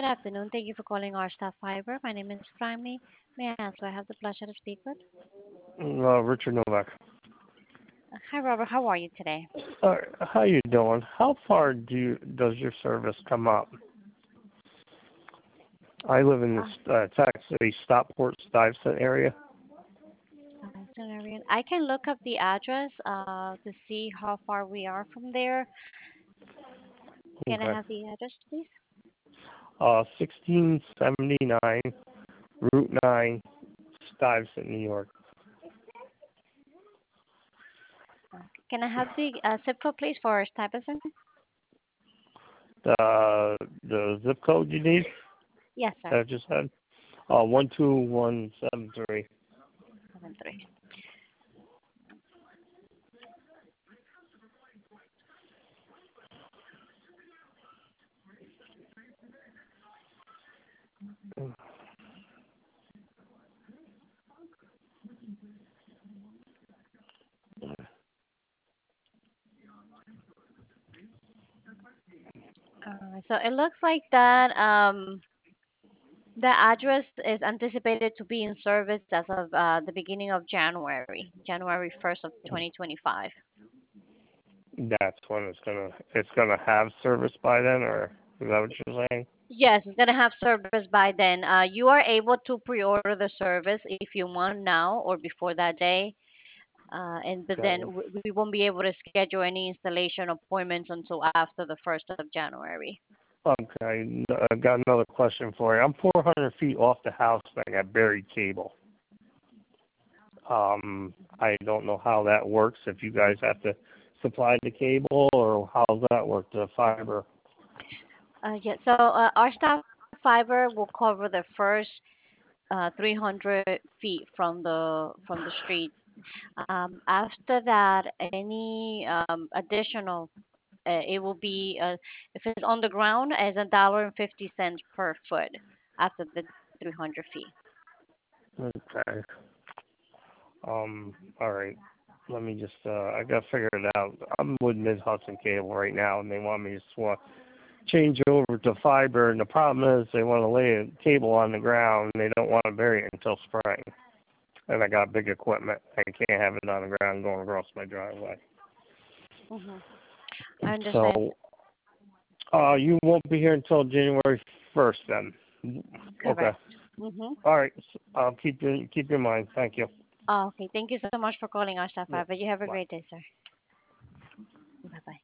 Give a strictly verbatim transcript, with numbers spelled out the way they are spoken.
Good afternoon. Thank you for calling our staff fiber. My name is Prime. May I ask who I have the pleasure to speak with? Uh, Richard Novak. Uh, Hi, Robert. How are you today? Uh, how you doing? How far do you, does your service come up? I live in Uh, the uh, Texas City, Stockport, Stuyvesant area. Centenarian. I can look up the address uh, to see how far we are from there. Can I Okay. have the address, please? Uh, sixteen seventy-nine Route nine, Stuyvesant, New York. Uh, Can I have the uh, zip code, please, for Stuyvesant? The the zip code you need? Yes, sir. That I just said. Uh, one two one seven three. Seven three. Uh, so it looks like that um, the address is anticipated to be in service as of uh, the beginning of January, January first of twenty twenty-five. That's when it's gonna it's gonna have service by then, or is that what you're saying? Yes, it's gonna have service by then. Uh, you are able to pre-order the service if you want now or before that day. Uh, and but then Okay. w- we won't be able to schedule any installation appointments until after the first of January. Okay, I got another question for you. I'm four hundred feet off the house, and I got buried cable. Um, I don't know how that works. If you guys have to supply the cable, or how does that work? The fiber. Uh, yeah, so uh, our staff fiber will cover the first uh, three hundred feet from the from the street. Um, after that, any um, additional, uh, it will be uh, if it's on the ground, as a dollar and fifty cents per foot after the three hundred feet. Okay. Um. All right. Let me just. Uh, I got to figure it out. I'm with Mid Hudson Cable right now, and they want me to swa- change over to fiber. And the problem is, they want to lay a cable on the ground, and they don't want to bury it until spring. And I got big equipment. I can't have it on the ground going across my driveway. Hmm. I So, understand. uh, you won't be here until January first then. Okay. Correct. Mm-hmm. All right. I'll keep you keep your mind. Thank you. Oh, okay. Thank you so much for calling our staff Yeah. fiber. You have a Bye. great day, sir.